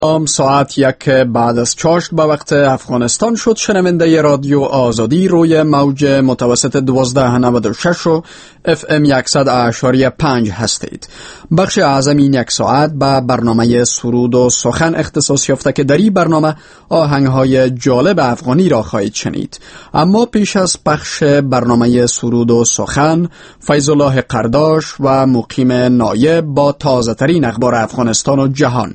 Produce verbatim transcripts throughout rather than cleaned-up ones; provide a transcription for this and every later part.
ام ساعت یک بعد از چاشت به وقت افغانستان شد. شنونده رادیو آزادی روی موج متوسط دوازده نود و شش و اف ام صد اشاری پنج هستید. بخش اعظم این یک ساعت به برنامه سرود و سخن اختصاص یافته که در این برنامه آهنگ‌های جالب افغانی را خواهید شنید. اما پیش از پخش برنامه سرود و سخن، فیض الله قرداش و مقیم نایب با تازه ترین اخبار افغانستان و جهان.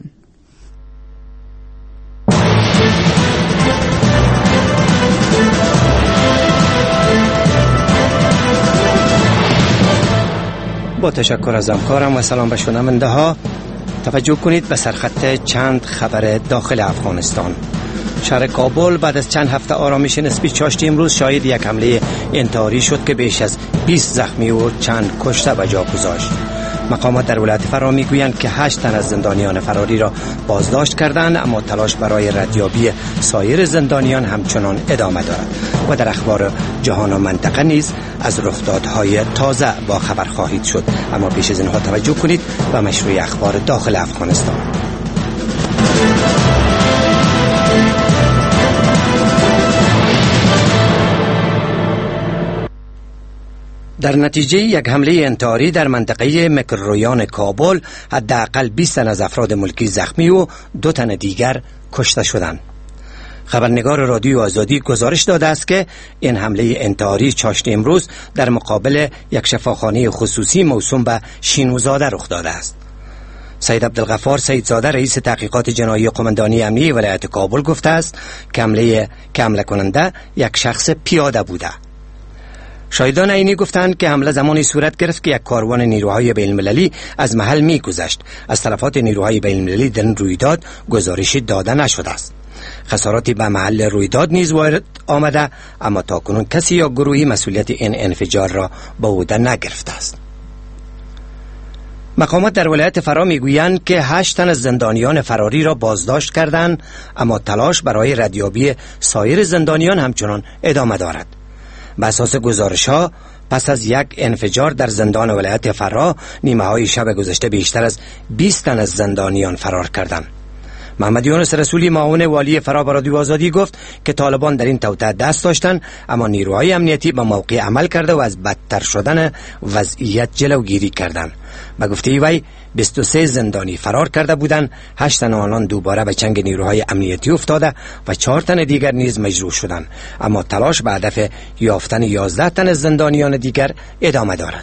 با تشکر از همکارم و سلام به شنونده ها. توجه کنید به سرخط چند خبر داخل افغانستان. شهر کابل بعد از چند هفته آرامش نسبی چاشت امروز شاهد یک حمله انتحاری شد که بیش از بیست زخمی و چند کشته به جا گذاشت. مقامات در ولایت فرا میگویند که هشت تن از زندانیان فراری را بازداشت کردند، اما تلاش برای ردیابی سایر زندانیان همچنان ادامه دارد. و در اخبار جهان و منطقه نیز از رخدادهای تازه با خبر خواهید شد. اما پیش از اینها توجه کنید به مشروع اخبار داخل افغانستان. در نتیجه یک حمله انتحاری در منطقه مکررویان کابل حداقل بیست تن از افراد ملکی زخمی و دو تن دیگر کشته شدند. خبرنگار رادیو آزادی گزارش داده است که این حمله انتحاری چاشت امروز در مقابل یک شفاخانه خصوصی موسوم به شینوزاده رخ داده است. سید عبدالغفار سیدزاده رئیس تحقیقات جنایی قماندانی امنیه ولایت کابل گفته است که حمله حمله کننده یک شخص پیاده بوده. شاهدان عینی گفتند که حمله زمانی صورت گرفت که یک کاروان نیروهای بین‌المللی از محل می‌گذشت. از طرفات نیروهای بین‌المللی در این رویداد گزارشی داده نشده است. خساراتی به محل رویداد نیز وارد آمده، اما تاکنون کسی یا گروهی مسئولیت این انفجار را به عهده نگرفته است. مقامات در ولایت فرا میگویند که هشت تن از زندانیان فراری را بازداشت کردند، اما تلاش برای ردیابی سایر زندانیان همچنان ادامه دارد. به اساس گزارش‌ها پس از یک انفجار در زندان ولایت فرا نیمه های شب گذشته بیشتر از بیست تن از زندانیان فرار کردند. محمد یونس رسولی معاون والی فرا به رادیو آزادی گفت که طالبان در این توطئه دست داشتند، اما نیروهای امنیتی به موقع عمل کرده و از بدتر شدن وضعیت جلوگیری کردند. به گفته وی بیست و سه زندانی فرار کرده بودند، هشت تن آنان دوباره به چنگ نیروهای امنیتی افتاده و چهار تن دیگر نیز مجروح شدند، اما تلاش به هدف یافتن یازده تن زندانیان دیگر ادامه دارد.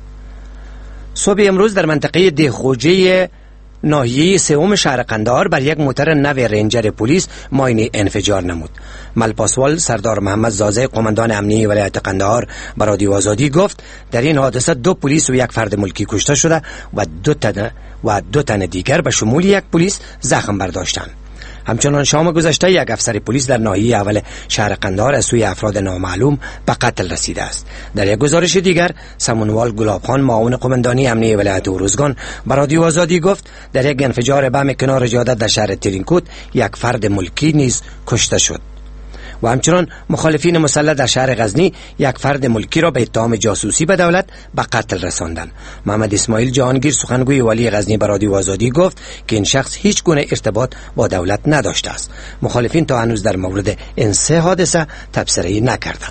صبح امروز در منطقه دهخوجه ناحیه سوم شهر قندهار بر یک موتر نو رنجر پلیس ماین انفجار نمود. ملپاسوال سردار محمد زازه قماندان امنیه ولایت قندهار به رادیو آزادی گفت در این حادثه دو پلیس و یک فرد ملکی کشته شده و دو تن و دو تن دیگر به شمول یک پلیس زخم برداشتند. همچنان شام گذشته یک افسر پلیس در ناحیه اول شهر قندهار از سوی افراد نامعلوم به قتل رسیده است. در یک گزارش دیگر سمونوال گلابخان معاون قماندانی امنیه ولایت اروزگان به رادیو آزادی گفت در یک انفجار بم کنار جاده در شهر ترینکوت یک فرد ملکی نیز کشته شد. و همچنان مخالفین مسلح در شهر غزنی یک فرد ملکی را به اتهام جاسوسی به دولت به قتل رساندند. محمد اسماعیل جهانگیر سخنگوی والی غزنی به رادیو آزادی گفت که این شخص هیچ گونه ارتباط با دولت نداشته است. مخالفین تا هنوز در مورد این سه حادثه تبصره نکردند.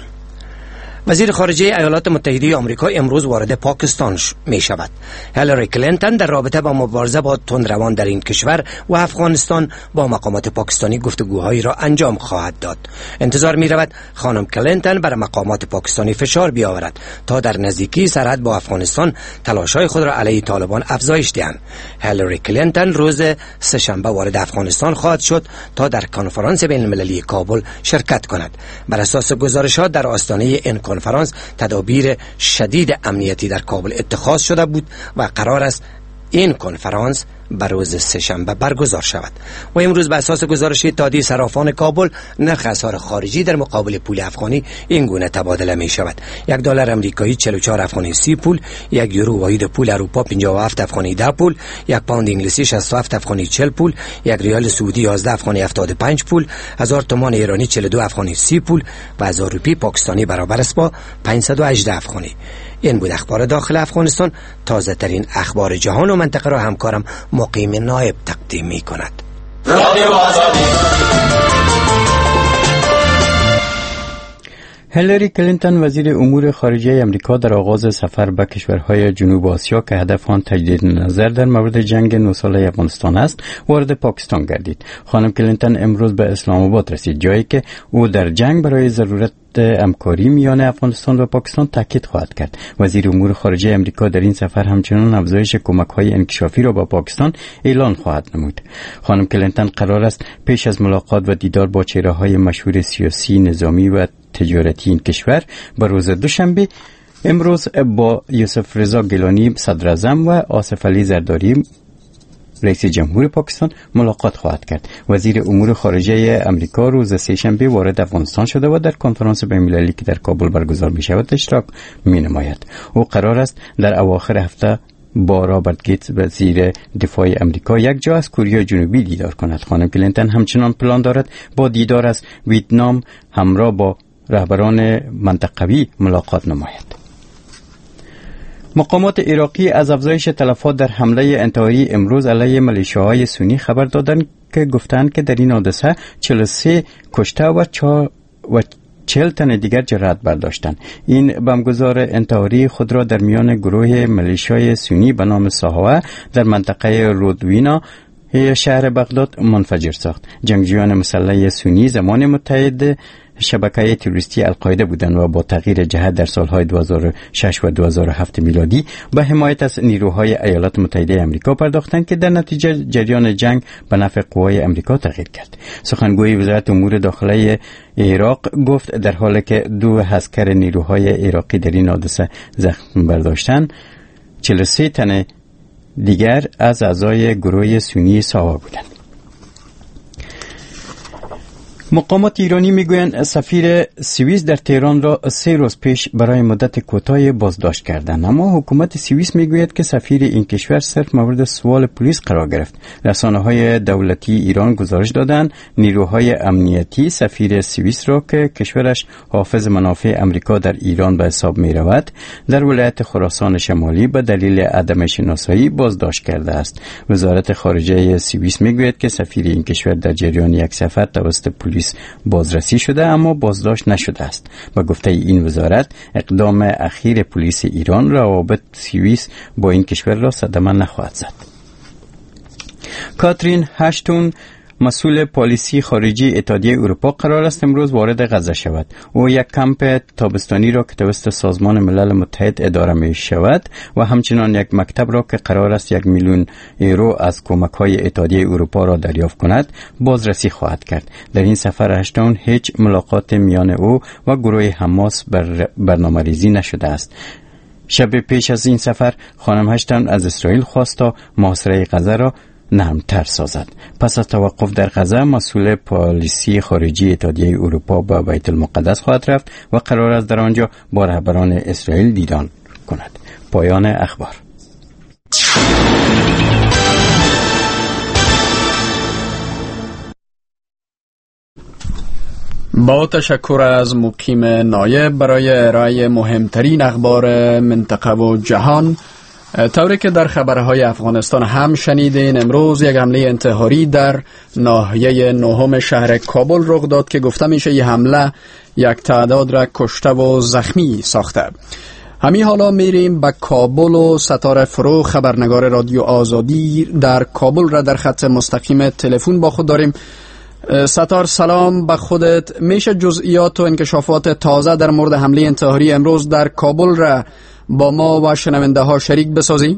وزیر خارجه ایالات متحده آمریکا امروز وارد پاکستان می شود. هیلاری کلینتون در رابطه با مبارزه با تندروان در این کشور و افغانستان با مقامات پاکستانی گفتگوهایی را انجام خواهد داد. انتظار می رود خانم کلینتون بر مقامات پاکستانی فشار بیاورد تا در نزدیکی سرحد با افغانستان تلاش‌های خود را علیه طالبان افزایش دهند. هیلاری کلینتون روز سه‌شنبه وارد افغانستان خواهد شد تا در کنفرانس بین‌المللی کابل شرکت کند. بر اساس گزارشات در آستانه این کنفرانس تدابیر شدید امنیتی در کابل اتخاذ شده بود و قرار است این کنفرانس بر روز سه‌شنبه برگزار شود. و امروز به اساس گزارش اتحادیه صرافان کابل نرخ اسعار خارجی در مقابل پول افغانی این گونه تبادله می شود: یک دلار امریکایی چهل و چهار افغانی سی پول، یک یورو واحد پول اروپا پنجاه و هفت افغانی ده پول، یک پوند انگلیسی شصت و هفت افغانی چهل پول، یک ریال سعودی یازده افغانی هفتاد و پنج پول، هزار تومان ایرانی چهل و دو افغانی سی پول و هزار روپی پاکستانی برابر است با پانصد و هجده افغانی. این بود اخبار داخل افغانستان. تازه ترین اخبار جهان و منطقه را همکارم مقیم نایب تقدیم می کند. رادیو آزادی. هیلاری کلینتون وزیر امور خارجه امریکا در آغاز سفر به کشورهای جنوب آسیا که هدف آن تجدید نظر در مورد جنگ نه ساله افغانستان است وارد پاکستان گردید. خانم کلینتون امروز به اسلام آباد رسید، جایی که او در جنگ برای ضرورت همکاری میان افغانستان و پاکستان تاکید خواهد کرد. وزیر امور خارجه امریکا در این سفر همچنان افزایش کمک‌های انکشافی را با پاکستان اعلان خواهد نمود. خانم کلینتون قرار است پیش از ملاقات و دیدار با چهره‌های مشهور سیاسی، نظامی و تجارتی این کشور به روز دوشنبه امروز با یوسف رضا گیلانی صدر اعظم و آصف علی زرداری رئیس جمهور پاکستان ملاقات خواهد کرد. وزیر امور خارجه امریکا روز سه‌شنبه وارد افغانستان شده و در کنفرانس بین‌المللی که در کابل برگزار می شود اشتراک می نماید. او قرار است در اواخر هفته با رابرت گیتس وزیر دفاع امریکا یک جا از کره جنوبی دیدار کند. خانم کلینتون همچنان پلان دارد با دیدار از ویتنام همراه با رهبران منطقوی ملاقات نماید. مقامات عراقی از افزایش تلفات در حمله انتحاری امروز علیه ملیشیاهای سنی خبر دادند که گفتند که در این حادثه چهل و سه کشته و چهار و چهل تن دیگر جراحت برداشتند. این بمبگذار انتحاری خود را در میان گروه ملیشیای سنی به نام ساهوه در منطقه رودوینا شهر بغداد منفجر ساخت. جنگجویان مسلح سنی زمان متحد شبکه تروریستی القاعده بودند و با تغییر جهت در سالهای دو هزار و شش و دو هزار و هفت میلادی به حمایت از نیروهای ایالات متحده آمریکا پرداختند که در نتیجه جریان جنگ به نفع قوای آمریکا تغییر کرد. سخنگوی وزارت امور داخلی عراق گفت در حالی که دو عسکر نیروهای عراقی در این حادثه زخم برداشتند، چهل و سه تن دیگر از اعضای گروه سنی ساوا بودند. مقامات ایرانی میگویند سفیر سوئیس در تهران را سه روز پیش برای مدت کوتاهی بازداشت کردند، اما حکومت سوئیس میگوید که سفیر این کشور صرف مورد سوال پلیس قرار گرفت. رسانه‌های دولتی ایران گزارش دادند نیروهای امنیتی سفیر سوئیس را که کشورش حافظ منافع امریکا در ایران به حساب می‌رود در ولایت خراسان شمالی به دلیل عدم شناسایی بازداشت کرده است. وزارت خارجه سوئیس میگوید که سفیر این کشور در جریان یک سفر توسط پلیس بازرسی شده اما بازداشت نشده است. با گفته این وزارت اقدام اخیر پلیس ایران روابط سوئیس با این کشور را صدمه نخواهد زد. کاترین هاشتون مسئول پالیسی خارجی اتحادیه اروپا قرار است امروز وارد غزه شود. او یک کمپ تابستانی را که توسط سازمان ملل متحد اداره می شود و همچنین یک مکتب را که قرار است یک میلیون یورو از کمک‌های اتحادیه اروپا را دریافت کند بازرسی خواهد کرد. در این سفر هشتون هیچ ملاقات میان او و گروه حماس بر برنامه‌ریزی نشده است. شب پیش از این سفر خانم هشتون از اسرائیل خواست تا محاصره غزه را نرمتر سازد. پس از توقف در غزه مسئول پالیسی خارجی اتحادیه اروپا به بیت المقدس خواهد رفت و قرار است در آنجا با رهبران اسرائیل دیدار کند. پایان اخبار. با تشکر از مقیم نایب برای ارائه مهمترین اخبار منطقه و جهان. طوری که در خبرهای افغانستان هم شنیدین، امروز یک حمله انتحاری در ناحیه نهم شهر کابل رخ داد که گفته میشه این حمله یک تعداد را کشته و زخمی ساخته. همین حالا میریم به کابل و ستاره فرو خبرنگار رادیو آزادی در کابل را در خط مستقیم تلفن با خود داریم. ستار سلام به خودت. میشه جزئیات و انکشافات تازه در مورد حمله انتحاری امروز در کابل را با ما و شنونده ها شریک بسازی؟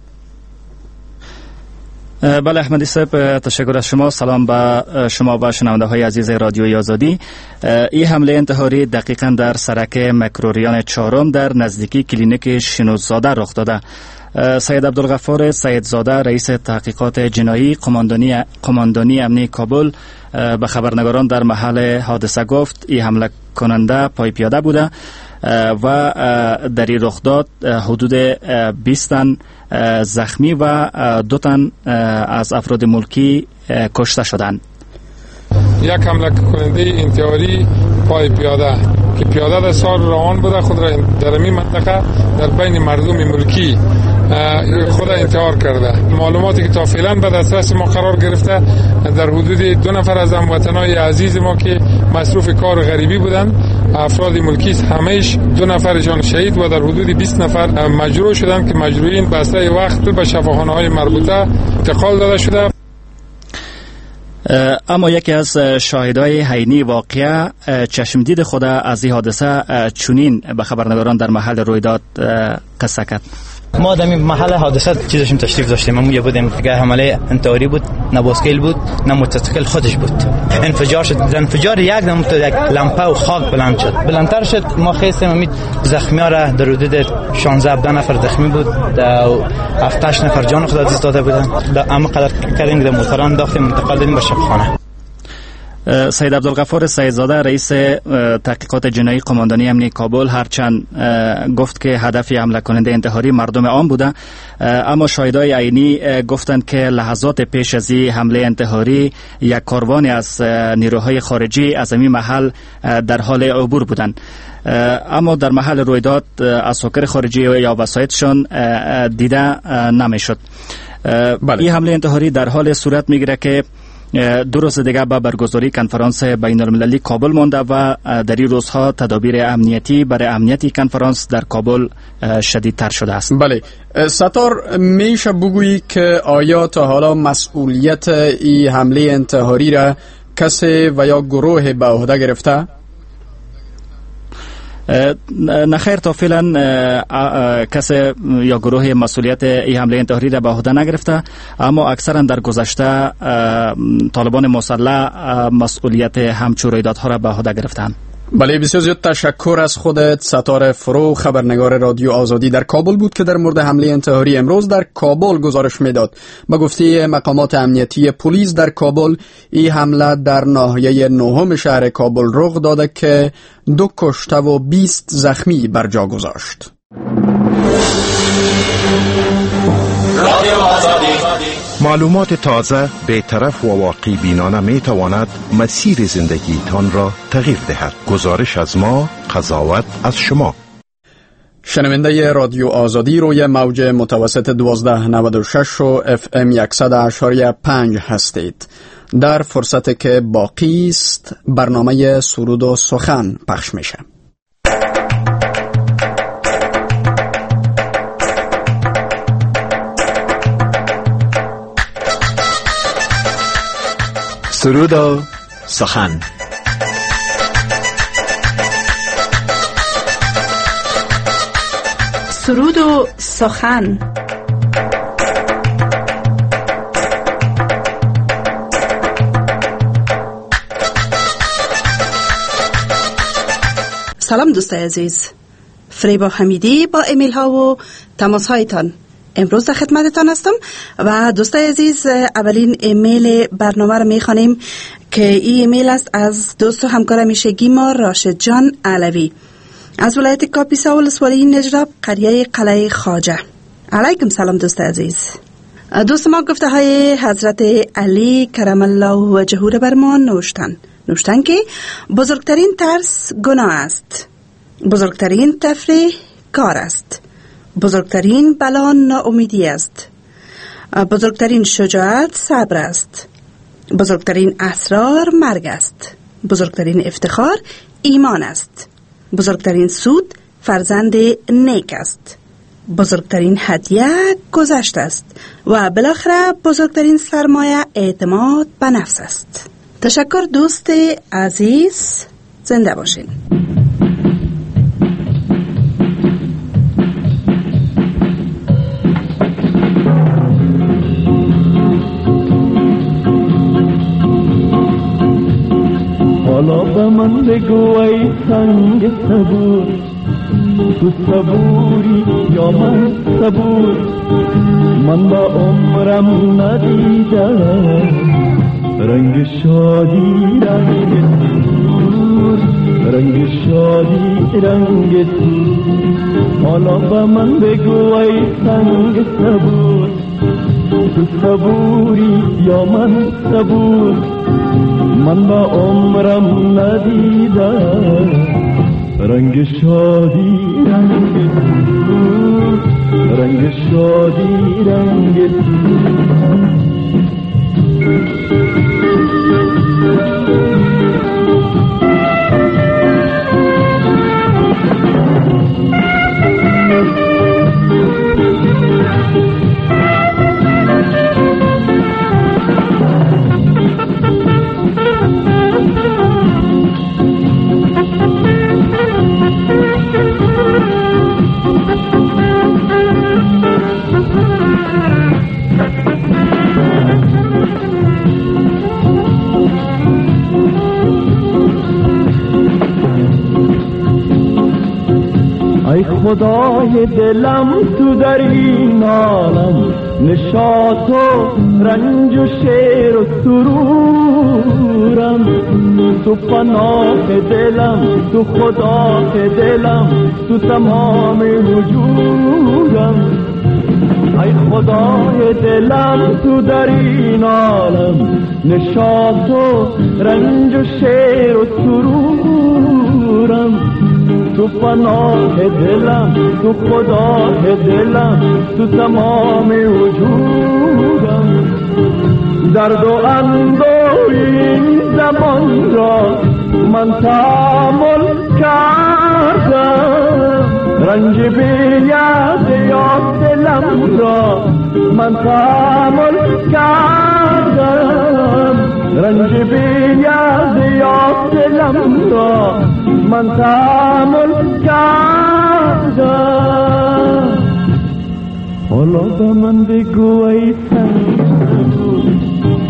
بله احمدی صاحب، تشکر از شما. سلام به شما و شنونده های عزیز رادیوی آزادی. این حمله انتحاری دقیقاً در سرک مکروریان چهارم در نزدیکی کلینیک شنوزاده رخ داده. سید عبدالغفار سیدزاده رئیس تحقیقات جنایی قماندانی قماندانی امنی کابل به خبرنگاران در محل حادثه گفت این حمله کننده پای پیاده بوده و در این رخ داد حدود بیست تن زخمی و دو تن از افراد ملکی کشته شدند. یک حمله کننده انتحاری پای پیاده که پیاده در سال روان بوده خود را در این منطقه در بین مردم ملکی خود انتحار کرده. معلوماتی که تا فعلا به دسترس ما قرار گرفته در حدود دو نفر از هموطنان عزیز ما که مصروف کار غریبی بودند، افراد ملکی همهش دو نفرشان شهید و در حدود بیست نفر مجروح شدند که مجروحین به اسرع وقت به شفاخانه‌های مربوطه انتقال داده شده. اما یکی از شاهدای عینی واقعه چشمدید خود از این حادثه چنین به خبرنگاران در محل رویداد قصه کرد. ما در محل حادثه چیزشون تشریف داشتیم، ما یه بودیم که حمله انتحاری بود، نه باسکل بود نه موتورسیکل خودش بود. انفجار شد، انفجار یک دم تو یک لامپه و خاک بلند شد، بلندتر شد. ما خیستیم امید زخمی‌ها را در حدود شانزده هفده نفر زخمی بود، هفت هشت نفر جان خود از دست داده بودن. اما قدر کردیم که موتوران انداختیم انتقال دادیم به شفاخانه. سید عبدالغفار سیدزاده رئیس تحقیقات جنایی قماندانی امنیه کابل هرچند گفت که هدف حمله کننده انتحاری مردم عام بوده، اما شاهدای عینی گفتند که لحظات پیش از این حمله انتحاری یک کاروانی از نیروهای خارجی از این محل در حال عبور بودند، اما در محل رویداد اساکر خارجی یا وسایطشان دیده نمیشد. بله. این حمله انتحاری در حال صورت میگیره که دو روز دیگه با برگزاری کنفرانس بین المللی کابل مانده و در این روزها تدابیر امنیتی برای امنیتی کنفرانس در کابل شدیدتر شده است. بله ستار، میشه بگویی که آیا تا حالا مسئولیت این حمله انتحاری را کسی و یا گروه به عهده گرفته؟ نخیر، تا فعلا کسی یا گروه مسئولیت این حمله انتحاری را به عهده نگرفته، اما اکثرا در گذشته طالبان مسلح مسئولیت همچون رویدادها را به عهده گرفتند. بله، بسیار زیاد تشکر از خودت. ستاره فرو، خبرنگار رادیو آزادی در کابل بود که در مورد حمله انتحاری امروز در کابل گزارش میداد. به گفته مقامات امنیتی پلیس در کابل، این حمله در ناحیه نهم شهر کابل رخ داده که دو کشته و بیست زخمی بر جا گذاشت. رادیو آزادی، معلومات تازه، بی‌طرف و واقع بینانه می تواند مسیر زندگی تان را تغییر دهد. گزارش از ما، قضاوت از شما. شنونده رادیو آزادی روی موج متوسط دوازده نود و شش و اف ام صد اشاریه پنج هستید. در فرصت که باقی است برنامه سرود و سخن پخش میشه. سرود و سخن. سرود و سخن. سلام دوستای عزیز، فریبا حمیدی با ایمیل ها و تماس هایتان امروز در خدمتتان هستم و دوستای عزیز اولین ایمیل برنامه را میخوانیم که این ایمیل است از دوست و همکار همیشگی ما راشد جان علوی از ولایت کاپیسا ولسوالی نجراب قریه قلعه خواجه. علیکم سلام دوست عزیز. دوست ما گفته های حضرت علی کرم الله وجهه را بر ما نوشتن نوشتن که بزرگترین ترس گناه است، بزرگترین تفریح کار است، بزرگترین بلا ناامیدی است، بزرگترین شجاعت صبر است، بزرگترین اسرار مرگ است، بزرگترین افتخار ایمان است، بزرگترین سود فرزند نیک است، بزرگترین هدیه گذشت است و بالاخره بزرگترین سرمایه اعتماد به نفس است. تشکر دوست عزیز، زنده باشین. حالا به من بگو ای سنگ صبور، تو صبوری یا من صبور؟ من با عمرم ندیدم رنگ شادی رنگ سرور، رنگ شادی رنگ سرور. حالا به من بگو ای سنگ صبور، تو صبوری یا من صبور؟ من با عمرم ندیدم رنگ شادی رنگ سرور، رنگ شادی رنگ خدای دلم تو در این عالم نشاط و رنج و شیر و سرورم تو پناه دلم تو خدا دلم تو تمام وجودم ای خدای دلم تو در این عالم نشاط و رنج و شیر و سرورم تو پناه دلم تو خدا دلم تو تمام وجودم درد و اندوه این زمان را من تحمل کردم رنج بیاد یاد دلم را من تحمل کردم رنج بیاد یاد دلم را من تحمل کردم حالا به من بگو ای صبور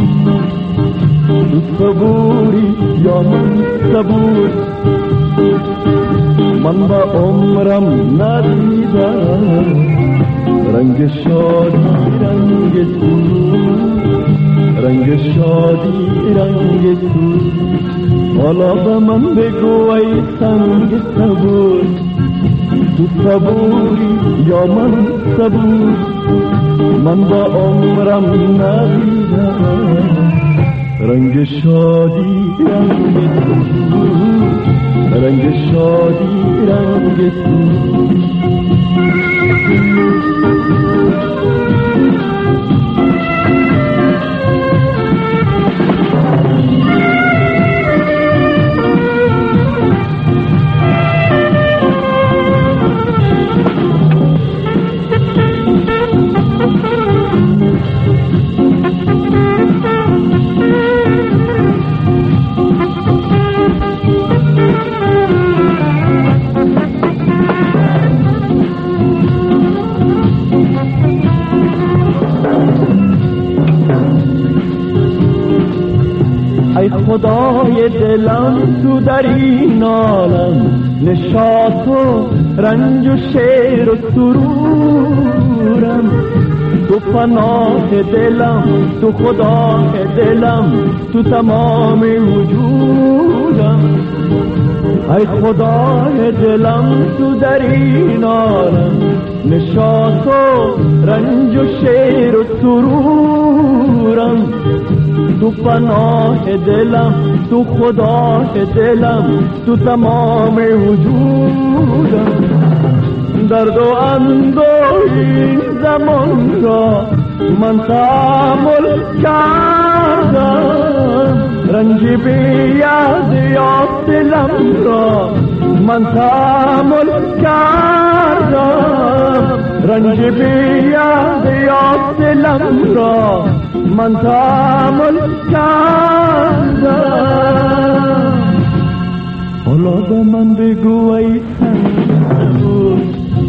تو صبوری یا من صبور من با عمرم ندیدم رنگ شادی رنگ تو رنگ شادی رنگ تو حالا به من بگو ای سنگ صبور تو صبوری یا من صبور من با عمرم ندیدم رنگ شادی رنگ تو رنگ شادی رنگ تو خدای دلم تو در این عالم نشاط و رنج و شیر و سرورم تو پناه دلم تو خدا دلم تو تمام وجودم ای خدای دلم تو در این عالم نشاط و رنج و شیر و سرورم تو پناه دلم تو خدا دلم تو تمام وجودم درد و اندوه این زمان را من تحمل کردم رنج بیاد یاد دلم را من تحمل کردم رنج بیاد یاد دلم را من تحمل کردم حالا به من بگو ای صبور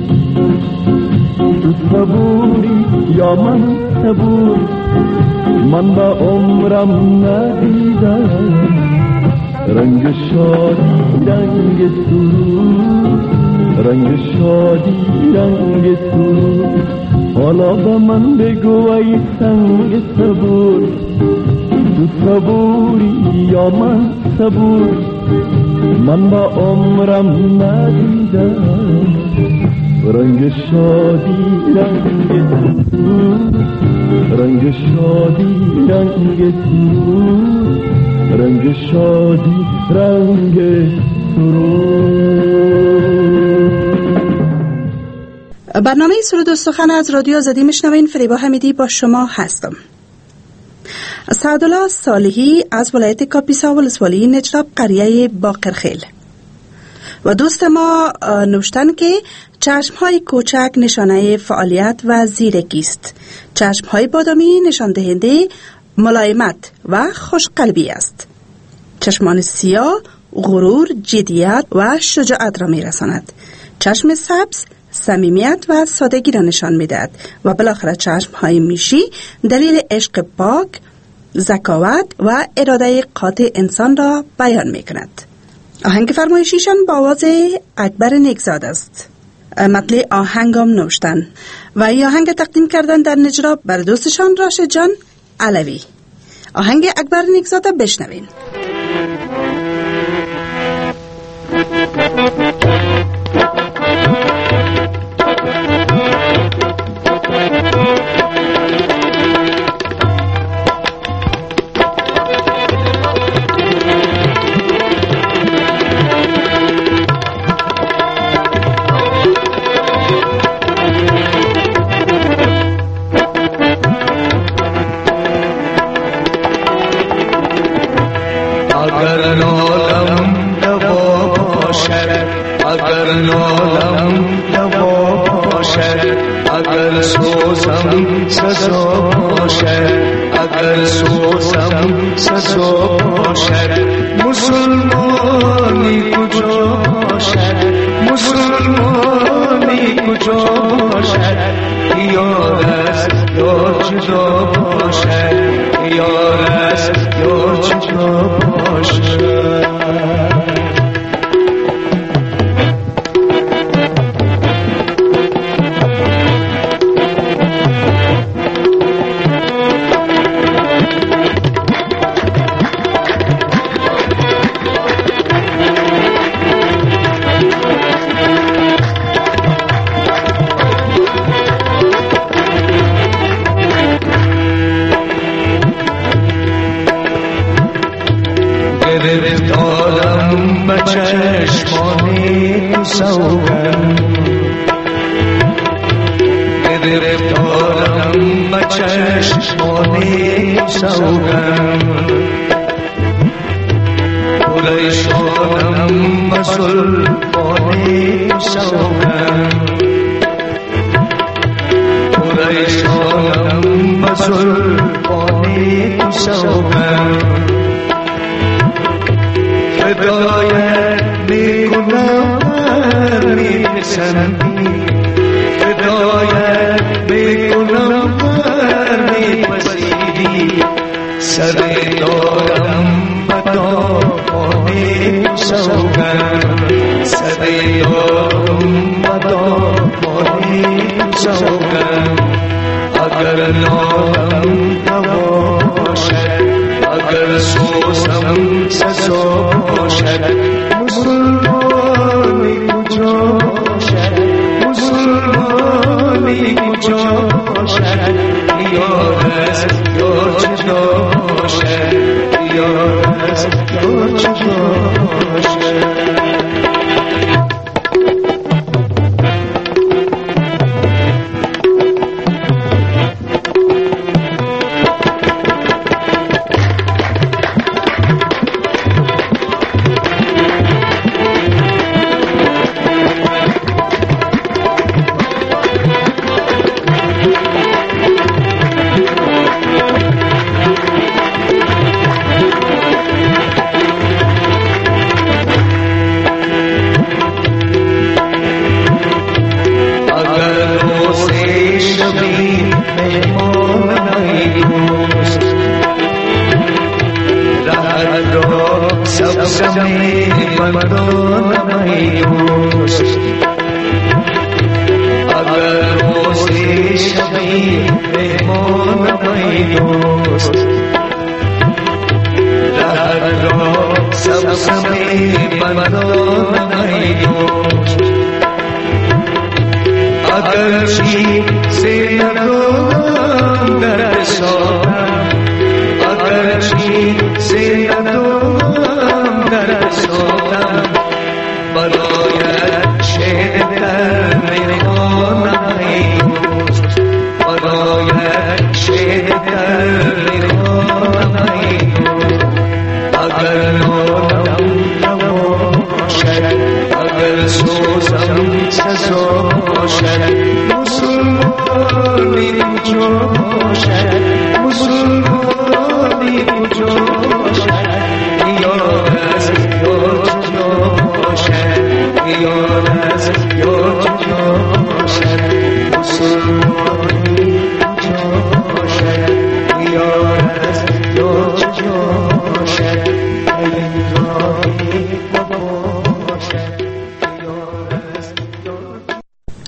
تو صبوری یا من صبور من با عمرم ندیدم رنگ شادی رنگ سرور رنگ شادی رنگ سرور حالا به من بگو ای سنگ صبور تو صبوری یا من صبور من با عمرم ندیدم رنگ شادی رنگ تو رنگ شادی رنگ تو رنگ شادی رنگ سرور. برنامه سرود و سخن از رادیو آزادی میشنوین. فریبا حمیدی با شما هستم. سعدالله صالحی از ولایت کاپیسا ولسوالی نجراب قریه باقرخیل و دوست ما نوشتن که چشمهای کوچک نشانه فعالیت و زیرکی است. چشمهای بادامی نشان دهنده ملایمت و خوشقلبی است. چشمان سیاه غرور، جدیت و شجاعت را میرساند. چشم سبز صمیمیت و سادگی را نشان میدهد و بالاخره چشمهای میشی دلیل عشق پاک، ذکاوت و اراده قاطع انسان را بیان میکند. آهنگ فرمایشیشان با آواز اکبر نیکزاد است. مطلع آهنگام نوشتن و این آهنگ تقدیم کردن در نجراب بر دوستشان راشد جان علوی. آهنگ اکبر نیکزاد بشنوین. Baloya, Shedda, Mehona,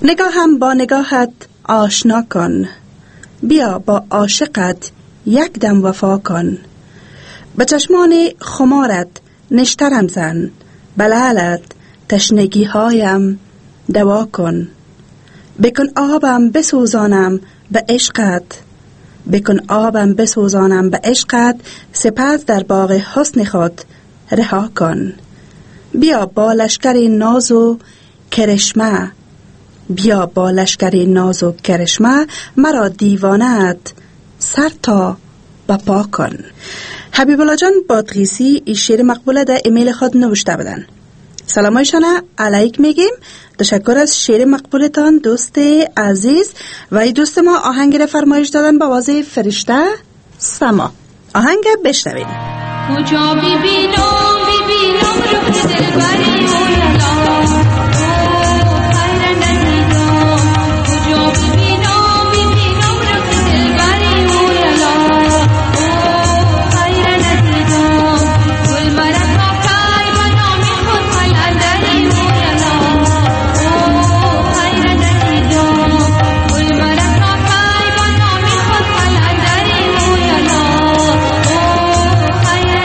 نگاهم با نگاهت آشنا کن، بیا با عاشقت یک دم وفا کن. به چشمان خمارت نشترم زن، بلالت تشنگی هایم دوا کن. بکن آبم بسوزانم به عشقت، بکن آبم بسوزانم به عشقت، سپس در باغ حسن خود رها کن. بیا با لشکر ناز و کرشمه، بیا با لشکر ناز و کرشمه، مرا دیوانت سر تا بپا کن. حبیب الله جان بادغیسی این شعر مقبوله در ایمیل خود نوشته بدن. سلامایشانه علیک میگیم. تشکر از شعر مقبولتان دوست عزیز. و ای دوست ما آهنگ را فرمایش دادن با آواز فرشته سما. آهنگ بشنویم. کجا ببینم ببینم رخ دلبری مولانا، خیر ندیدم. کجا ببینم ببینم رخ دلبری مولانا، خیر ندیدم. گل مرا کافی و نام خود قلندری مولانا، خیر ندیدم. گل مرا کافی و نام خود قلندری مولانا، خیر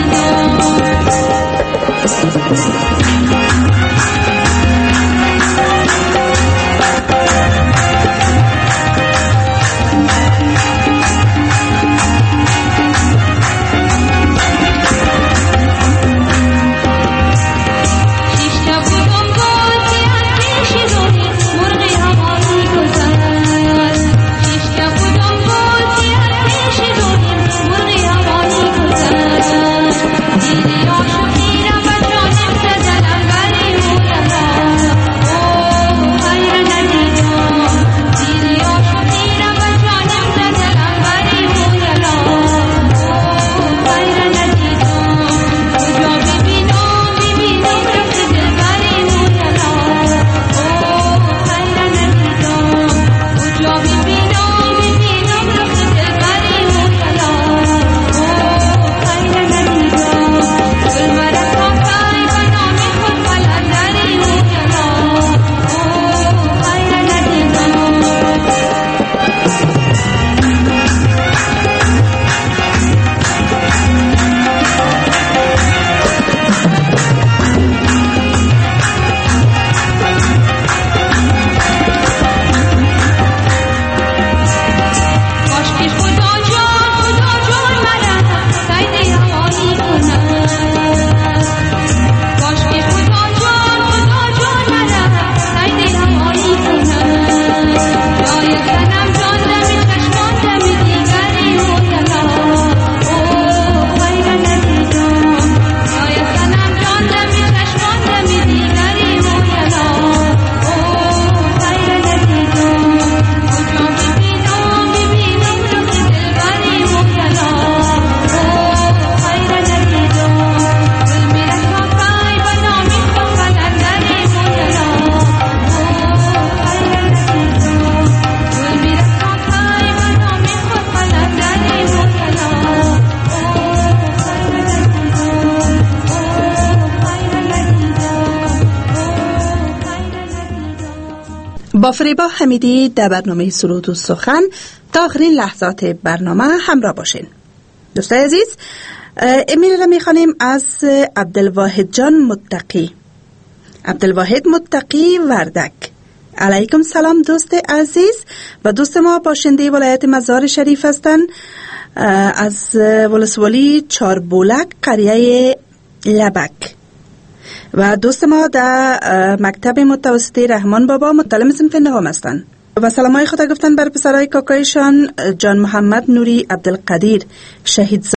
با فریبا حمیدی در برنامه سرود و سخن تا آخرین لحظات برنامه همراه باشین. دوستای عزیز، ایمیل را میخوانیم از عبدالواحد جان متقی. عبدالواحد متقی وردک. علیکم سلام دوست عزیز و دوست ما باشنده ولایت مزار شریف هستند، از ولسوالی چاربولک قریه لبک. و دوست ما در مکتب متوسطه رحمان بابا متعلم صنف نهم هستند و سلامای خدا گفتن بر پسرای کاکایشان جان محمد نوری عبدالقدیر شهید